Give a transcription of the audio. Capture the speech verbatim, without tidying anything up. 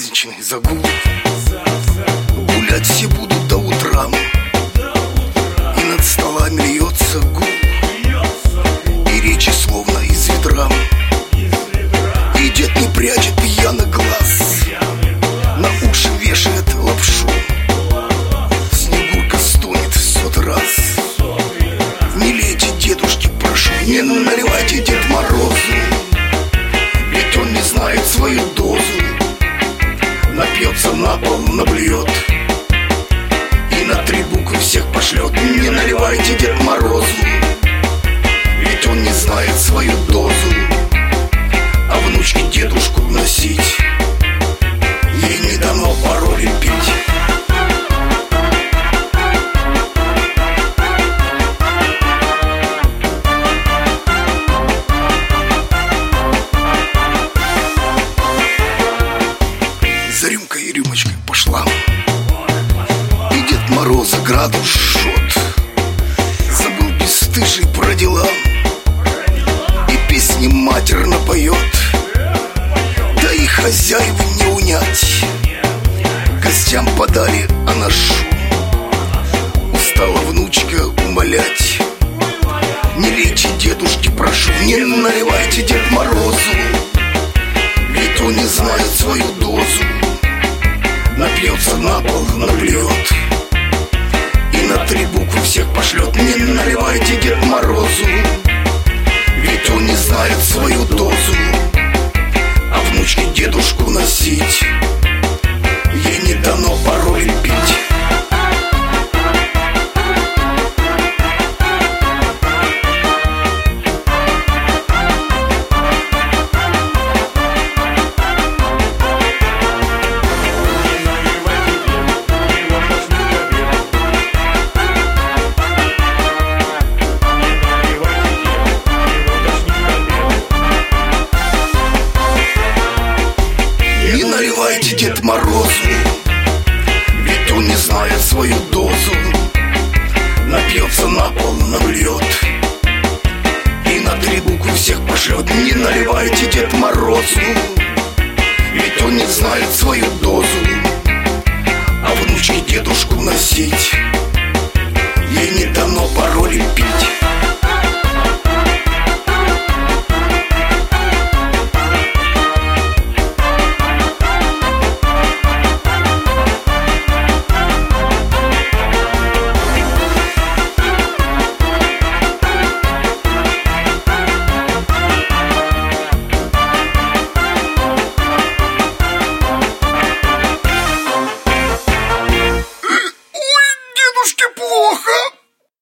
праздничный загул. Гулять все будут до утра, и над столами льется гул, и речи словно из ведра, и дед не прячет пьяный глаз, на уши вешает лапшу. Снегурка стонет в сотый раз: не лейте, дедушки, прошу, не наливайте Дед Морозу, ведь он не знает свою дозу. Напьется на пол, наблюет и на три буквы всех пошлет. Не наливайте Дед Морозу, ведь он не знает свою дозу. А внучке дедушку носить, ей не дано пароли пить. За рюмкой и рюмочкой пошла, и Дед Мороза градус жжет. Забыл бесстыжий про дела, и песни матерно поет. Да и хозяев не унять, гостям подали анашу. Устала внучка умолять: не лейте, дедушки, прошу, не наливайте Дед Морозу, ведь он не знает свою дозу. Напьется на пол, наплюет и на три буквы всех пошлет. Не наливайте Дед Морозу, ведь он не знает свою дозу. А внучке дедушку носить, ей не дано пароли пить. Не наливайте Дед Морозу, ведь он не знает свою дозу. Напьется на пол, наблюет и на три буквы всех пошлет. Не наливайте Дед Морозу, ведь он не знает свою дозу. А внучке дедушку носить, ей не дано пароли пить.